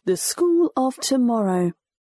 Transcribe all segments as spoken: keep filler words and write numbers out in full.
The School of Tomorrow.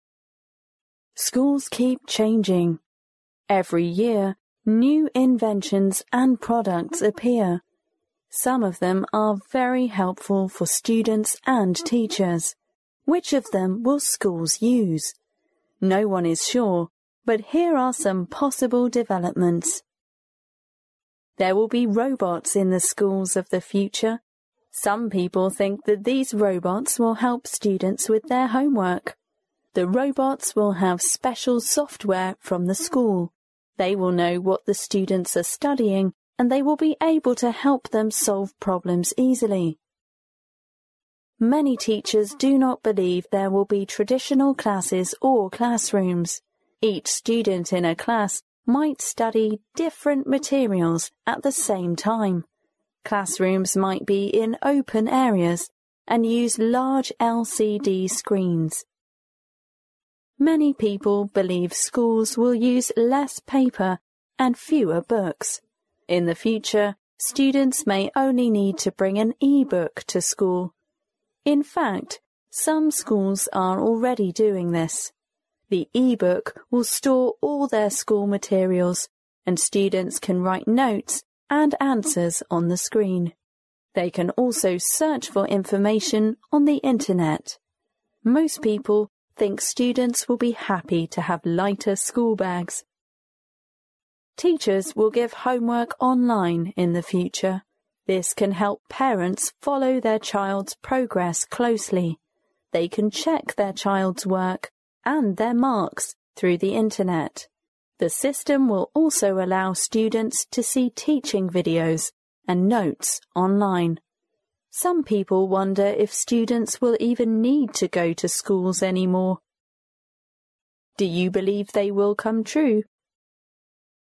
Schools keep changing. Every year, new inventions and products appear. Some of them are very helpful for students and teachers. Which of them will schools use? No one is sure, but here are some possible developments. There will be robots in the schools of the future. Some people think that these robots will help students with their homework. The robots will have special software from the school. They will know what the students are studying, and they will be able to help them solve problems easily. Many teachers do not believe there will be traditional classes or classrooms. Each student in a class might study different materials at the same time. Classrooms might be in open areas and use large L C D screens. Many people believe schools will use less paper and fewer books. In the future, students may only need to bring an e-book to school. In fact, some schools are already doing this. The e-book will store all their school materials, and students can write notes and answers on the screen. They can also search for information on the internet. Most people think students will be happy to have lighter school bags. Teachers will give homework online in the future. This can help parents follow their child's progress closely. They can check their child's work and their marks through the internet. The system will also allow students to see teaching videos and notes online. Some people wonder if students will even need to go to schools anymore. Do you believe they will come true,